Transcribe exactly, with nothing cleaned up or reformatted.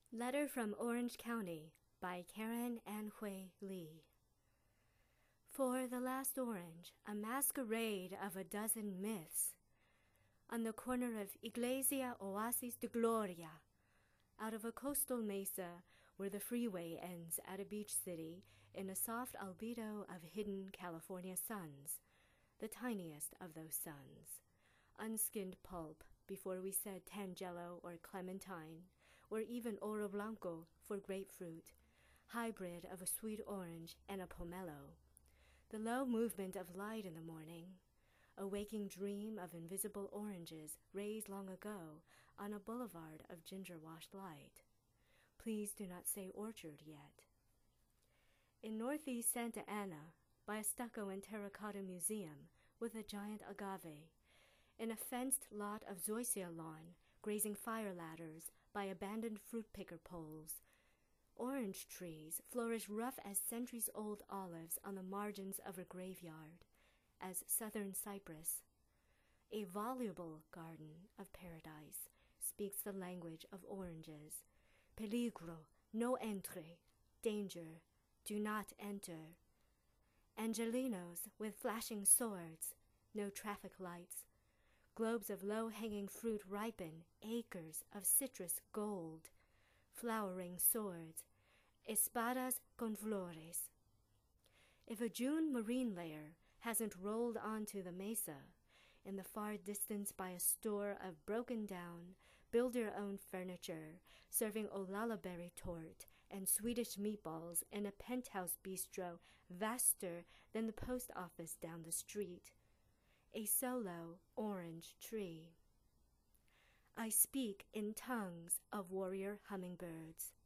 Letter from Orange County by Karen Ann Hui Lee. For the last orange, a masquerade of a dozen myths. On the corner of Iglesia Oasis de Gloria, out of a coastal mesa where the freeway ends at a beach city in a soft albedo of hidden California suns, the tiniest of those suns. Unskinned pulp before we said Tangelo or Clementine, or even Oro Blanco for grapefruit, hybrid of a sweet orange and a pomelo. The low movement of light in the morning, a waking dream of invisible oranges raised long ago on a boulevard of ginger-washed light. Please do not say orchard yet. In northeast Santa Ana, by a stucco and terracotta museum with a giant agave, in a fenced lot of zoysia lawn, grazing fire ladders by abandoned fruit picker poles, orange trees flourish rough as centuries-old olives on the margins of a graveyard, as southern cypress. A voluble garden of paradise speaks the language of oranges. Peligro, no entre, danger, do not enter. Angelinos with flashing swords, no traffic lights. Globes of low-hanging fruit ripen acres of citrus gold. Flowering swords, espadas con flores. If a June marine layer hasn't rolled onto the mesa, in the far distance by a store of broken-down, build-your-own furniture, serving olalaberry tort and Swedish meatballs in a penthouse bistro vaster than the post office down the street, a solo orange tree. I speak in tongues of warrior hummingbirds.